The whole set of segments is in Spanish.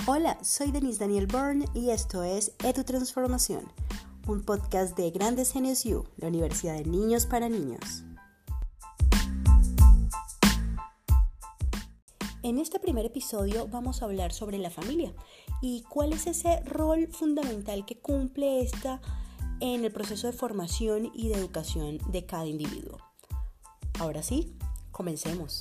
Hola, soy Denise Daniel Byrne y esto es EduTransformación, un podcast de Grandes Genios U, la Universidad de Niños para Niños. En este primer episodio vamos a hablar sobre la familia y cuál es ese rol fundamental que cumple esta en el proceso de formación y de educación de cada individuo. Ahora sí, comencemos.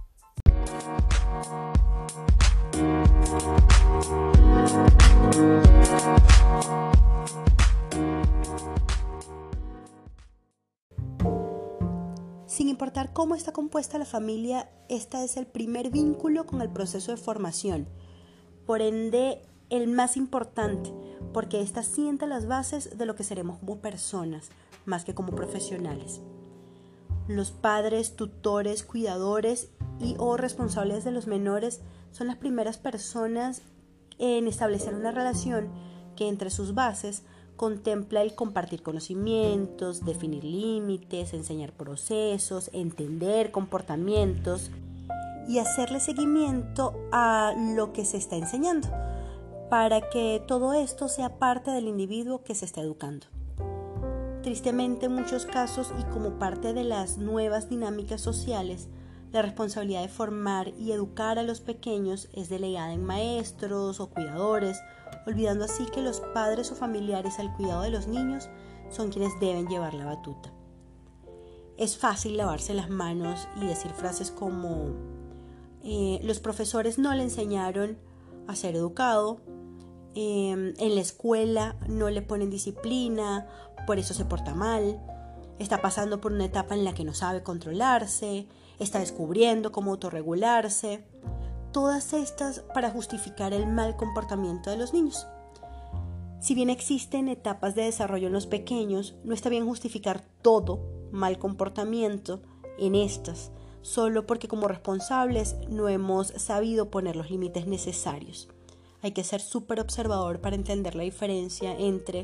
Sin importar cómo está compuesta la familia, este es el primer vínculo con el proceso de formación, por ende el más importante, porque ésta sienta las bases de lo que seremos como personas, más que como profesionales. Los padres, tutores, cuidadores y o responsables de los menores son las primeras personas en establecer una relación que entre sus bases contempla el compartir conocimientos, definir límites, enseñar procesos, entender comportamientos y hacerle seguimiento a lo que se está enseñando para que todo esto sea parte del individuo que se está educando. Tristemente, en muchos casos y como parte de las nuevas dinámicas sociales, la responsabilidad de formar y educar a los pequeños es delegada en maestros o cuidadores, olvidando así que los padres o familiares al cuidado de los niños son quienes deben llevar la batuta. Es fácil lavarse las manos y decir frases como los profesores no le enseñaron a ser educado, en la escuela no le ponen disciplina, por eso se porta mal, está pasando por una etapa en la que no sabe controlarse, está descubriendo cómo autorregularse. Todas estas para justificar el mal comportamiento de los niños. Si bien existen etapas de desarrollo en los pequeños, no está bien justificar todo mal comportamiento en estas, solo porque como responsables no hemos sabido poner los límites necesarios. Hay que ser súper observador para entender la diferencia entre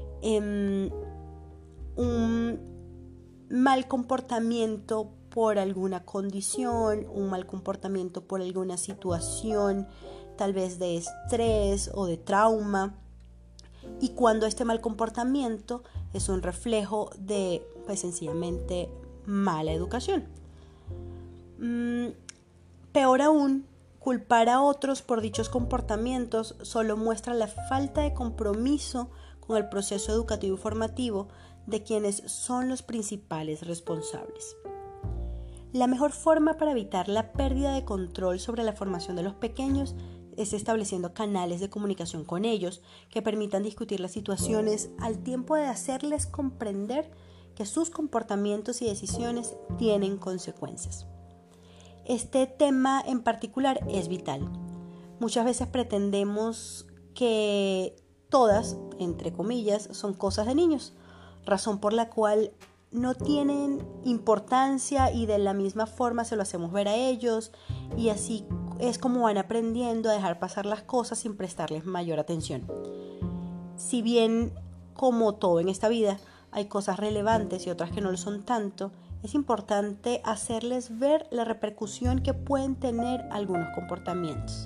un mal comportamiento por alguna condición, un mal comportamiento por alguna situación, tal vez de estrés o de trauma, y cuando este mal comportamiento es un reflejo de, sencillamente, mala educación. Peor aún, culpar a otros por dichos comportamientos solo muestra la falta de compromiso con el proceso educativo y formativo de quienes son los principales responsables. La mejor forma para evitar la pérdida de control sobre la formación de los pequeños es estableciendo canales de comunicación con ellos que permitan discutir las situaciones al tiempo de hacerles comprender que sus comportamientos y decisiones tienen consecuencias. Este tema en particular es vital. Muchas veces pretendemos que todas, entre comillas, son cosas de niños, razón por la cual no tienen importancia y de la misma forma se lo hacemos ver a ellos y así es como van aprendiendo a dejar pasar las cosas sin prestarles mayor atención. Si bien, como todo en esta vida, hay cosas relevantes y otras que no lo son tanto, es importante hacerles ver la repercusión que pueden tener algunos comportamientos.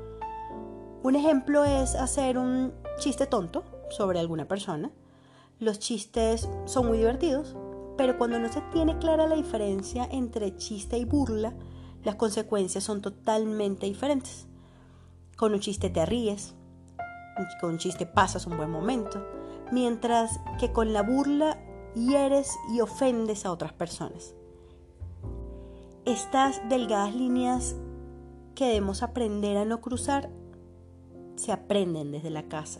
Un ejemplo es hacer un chiste tonto sobre alguna persona. Los chistes son muy divertidos, pero cuando no se tiene clara la diferencia entre chiste y burla, las consecuencias son totalmente diferentes. Con un chiste te ríes, con un chiste pasas un buen momento, mientras que con la burla hieres y ofendes a otras personas. Estas delgadas líneas que debemos aprender a no cruzar se aprenden desde la casa.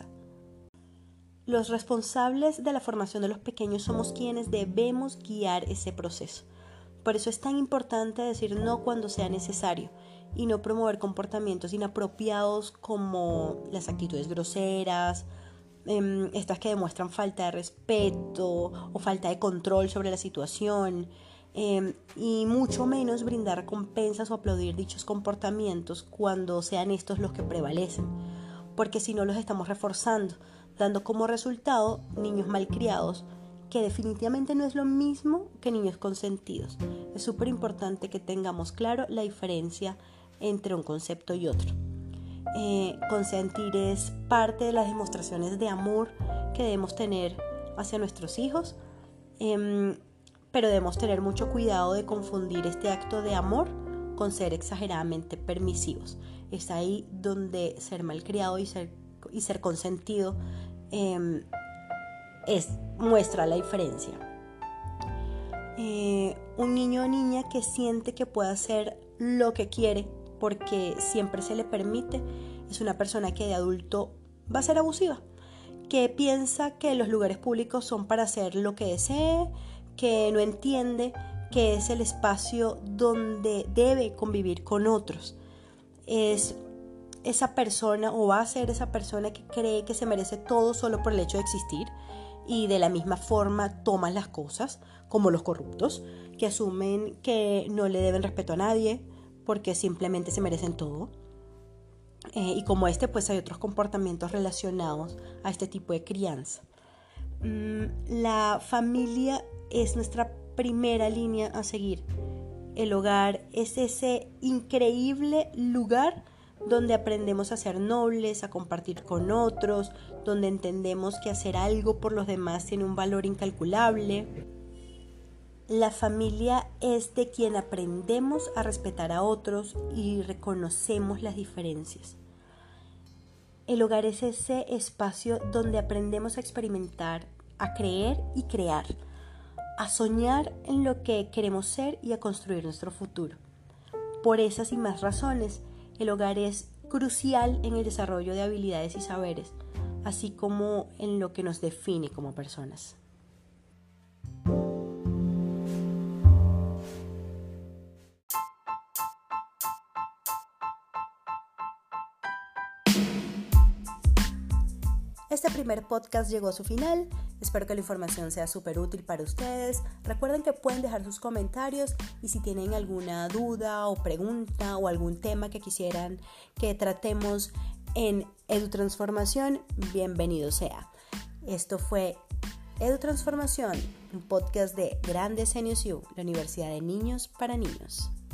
Los responsables de la formación de los pequeños somos quienes debemos guiar ese proceso. Por eso es tan importante decir no cuando sea necesario y no promover comportamientos inapropiados como las actitudes groseras, estas que demuestran falta de respeto o falta de control sobre la situación, y mucho menos brindar recompensas o aplaudir dichos comportamientos cuando sean estos los que prevalecen, porque si no los estamos reforzando, dando como resultado niños malcriados, que definitivamente no es lo mismo que niños consentidos. Es súper importante que tengamos claro la diferencia entre un concepto y otro. Consentir es parte de las demostraciones de amor que debemos tener hacia nuestros hijos, pero debemos tener mucho cuidado de confundir este acto de amor con ser exageradamente permisivos. Es ahí donde ser malcriado y ser consentido muestra la diferencia. Un niño o niña que siente que puede hacer lo que quiere porque siempre se le permite es una persona que de adulto va a ser abusiva, que piensa que los lugares públicos son para hacer lo que desee, que no entiende que es el espacio donde debe convivir con otros. Es esa persona, o va a ser esa persona, que cree que se merece todo solo por el hecho de existir, y de la misma forma toman las cosas, como los corruptos, que asumen que no le deben respeto a nadie porque simplemente se merecen todo. Y como pues hay otros comportamientos relacionados a este tipo de crianza. La familia es nuestra primera línea a seguir. El hogar es ese increíble lugar donde aprendemos a ser nobles, a compartir con otros, donde entendemos que hacer algo por los demás tiene un valor incalculable. La familia es de quien aprendemos a respetar a otros y reconocemos las diferencias. El hogar es ese espacio donde aprendemos a experimentar, a creer y crear, a soñar en lo que queremos ser y a construir nuestro futuro. Por esas y más razones, el hogar es crucial en el desarrollo de habilidades y saberes, así como en lo que nos define como personas. Este primer podcast llegó a su final. Espero que la información sea súper útil para ustedes. Recuerden que pueden dejar sus comentarios y si tienen alguna duda o pregunta o algún tema que quisieran que tratemos en EduTransformación, bienvenido sea. Esto fue EduTransformación, un podcast de Grandes Genius U, la Universidad de Niños para Niños.